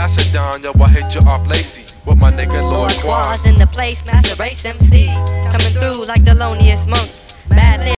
Macedon, yo, I hit you off Lacey with my nigga Lord Quaz. In the place, master race MC, coming through like the loneliest monk. Bad